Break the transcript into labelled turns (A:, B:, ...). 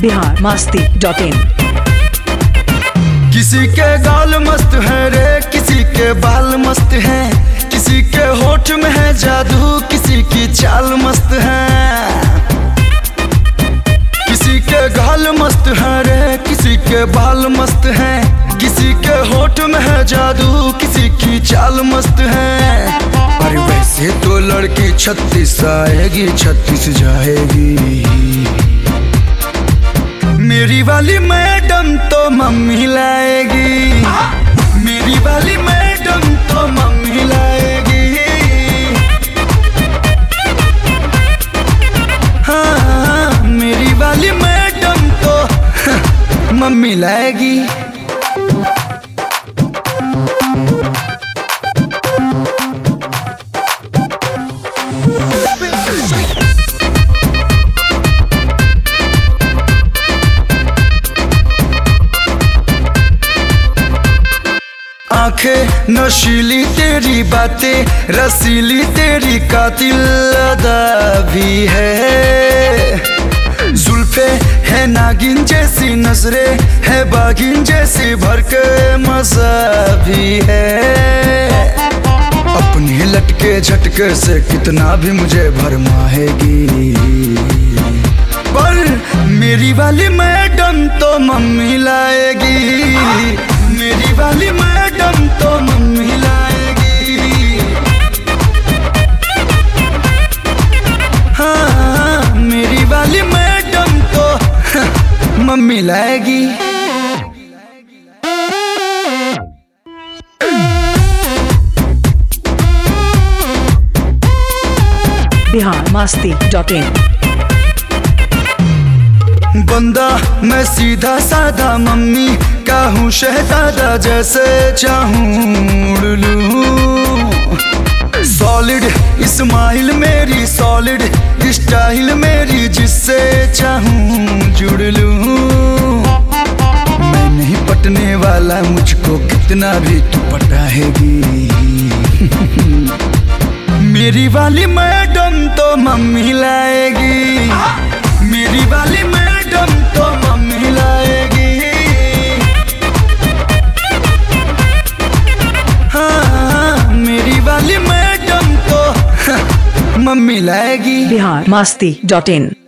A: biharmasti.in।
B: किसी के गाल मस्त है रे, किसी के बाल मस्त है, किसी के होठ में है जादू, किसी की चाल मस्त है। किसी के गाल मस्त है रे, किसी के बाल मस्त है, किसी के होठ में है जादू, किसी की चाल मस्त है। अरे वैसे तो लड़की 36 आएगी 36 जाएगी। मेरी वाली मैडम तो मम्मी लाएगी, मेरी वाली मैडम तो मम्मी लाएगी। हाँ, मेरी वाली मैडम तो मम्मी लाएगी। आंखें नशीली तेरी बातें रसीली, तेरी कातिल अदा भी है। जुल्फे है नागिन जैसी, नजरें है बागिन जैसी, भर के मजा भी है। अपने लटके झटके से कितना भी मुझे भरमाएगी, पर मेरी वाली मैडम तो मम्मी लाएगी, मेरी वाली मैडम तो मम्मी लाएगी। हाँ, मेरी वाली मैडम तो मम्मी लाएगी।
A: biharmasti.in।
B: बंदा मैं सीधा साधा, मम्मी का हूँ शहजादा, जैसे चाहूँ उड़ लूँ। सॉलिड स्माइल मेरी, सॉलिड स्टाइल मेरी, जिससे चाहूँ जुड़ लूँ। मैं नहीं पटने वाला, मुझको कितना भी तू पटाएगी। मेरी वाली मैडम तो मम्मी लाएगी, मेरी वाली मैडम तो मम्मी लाएगी। हाँ, मेरी वाली मैडम तो मम्मी लाएगी।
A: biharmasti.in।